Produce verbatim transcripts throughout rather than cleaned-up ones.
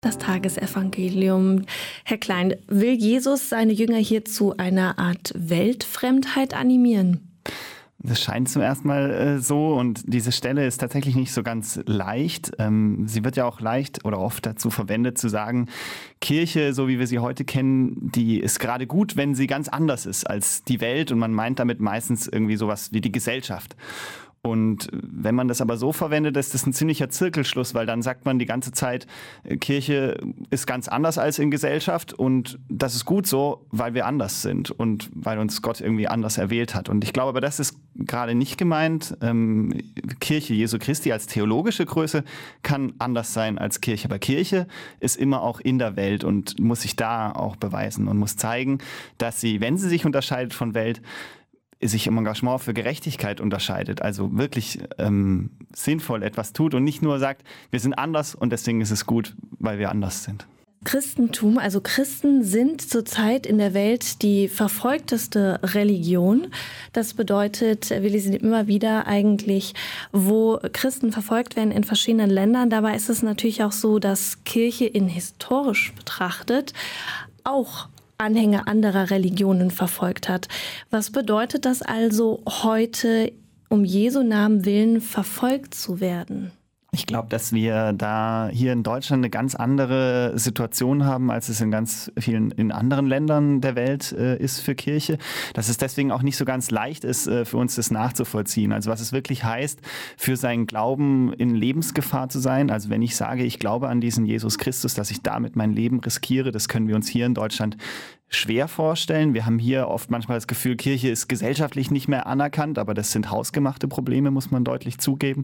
Das Tagesevangelium. Herr Klein, will Jesus seine Jünger hier zu einer Art Weltfremdheit animieren? Das scheint zum ersten Mal äh, so und diese Stelle ist tatsächlich nicht so ganz leicht. Ähm, sie wird ja auch leicht oder oft dazu verwendet zu sagen, Kirche, so wie wir sie heute kennen, die ist gerade gut, wenn sie ganz anders ist als die Welt und man meint damit meistens irgendwie sowas wie die Gesellschaft. Und wenn man das aber so verwendet, ist das ein ziemlicher Zirkelschluss, weil dann sagt man die ganze Zeit, Kirche ist ganz anders als in Gesellschaft und das ist gut so, weil wir anders sind und weil uns Gott irgendwie anders erwählt hat. Und ich glaube aber, das ist gerade nicht gemeint. Ähm, Kirche Jesu Christi als theologische Größe kann anders sein als Kirche. Aber Kirche ist immer auch in der Welt und muss sich da auch beweisen und muss zeigen, dass sie, wenn sie sich unterscheidet von Welt, sich im Engagement für Gerechtigkeit unterscheidet, also wirklich ähm, sinnvoll etwas tut und nicht nur sagt, wir sind anders und deswegen ist es gut, weil wir anders sind. Christentum, also Christen sind zurzeit in der Welt die verfolgteste Religion. Das bedeutet, wir lesen immer wieder eigentlich, wo Christen verfolgt werden in verschiedenen Ländern. Dabei ist es natürlich auch so, dass Kirche in historisch betrachtet auch Anhänger anderer Religionen verfolgt hat. Was bedeutet das also heute, um Jesu Namen willen verfolgt zu werden? Ich glaube, dass wir da hier in Deutschland eine ganz andere Situation haben, als es in ganz vielen in anderen Ländern der Welt äh, ist für Kirche. Dass es deswegen auch nicht so ganz leicht ist, äh, für uns das nachzuvollziehen. Also was es wirklich heißt, für seinen Glauben in Lebensgefahr zu sein. Also wenn ich sage, ich glaube an diesen Jesus Christus, dass ich damit mein Leben riskiere, das können wir uns hier in Deutschland schwer vorstellen. Wir haben hier oft manchmal das Gefühl, Kirche ist gesellschaftlich nicht mehr anerkannt, aber das sind hausgemachte Probleme, muss man deutlich zugeben.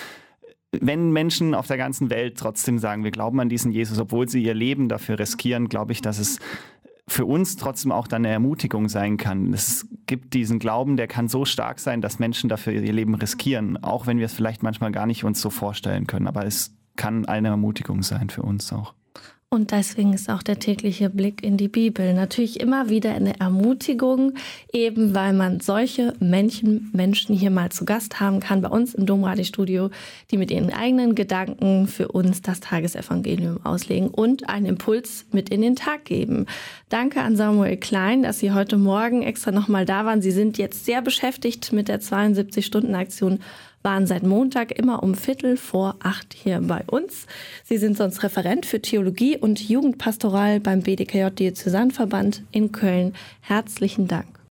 Wenn Menschen auf der ganzen Welt trotzdem sagen, wir glauben an diesen Jesus, obwohl sie ihr Leben dafür riskieren, glaube ich, dass es für uns trotzdem auch dann eine Ermutigung sein kann. Es gibt diesen Glauben, der kann so stark sein, dass Menschen dafür ihr Leben riskieren, auch wenn wir es vielleicht manchmal gar nicht uns so vorstellen können. Aber es kann eine Ermutigung sein für uns auch. Und deswegen ist auch der tägliche Blick in die Bibel natürlich immer wieder eine Ermutigung, eben weil man solche Menschen, Menschen hier mal zu Gast haben kann bei uns im Domradiostudio, die mit ihren eigenen Gedanken für uns das Tagesevangelium auslegen und einen Impuls mit in den Tag geben. Danke an Samuel Klein, dass Sie heute Morgen extra nochmal da waren. Sie sind jetzt sehr beschäftigt mit der zweiundsiebzig-Stunden-Aktion, waren seit Montag immer um Viertel vor acht hier bei uns. Sie sind sonst Referent für Theologie und Jugendpastoral beim B D K J Diözesanverband in Köln. Herzlichen Dank.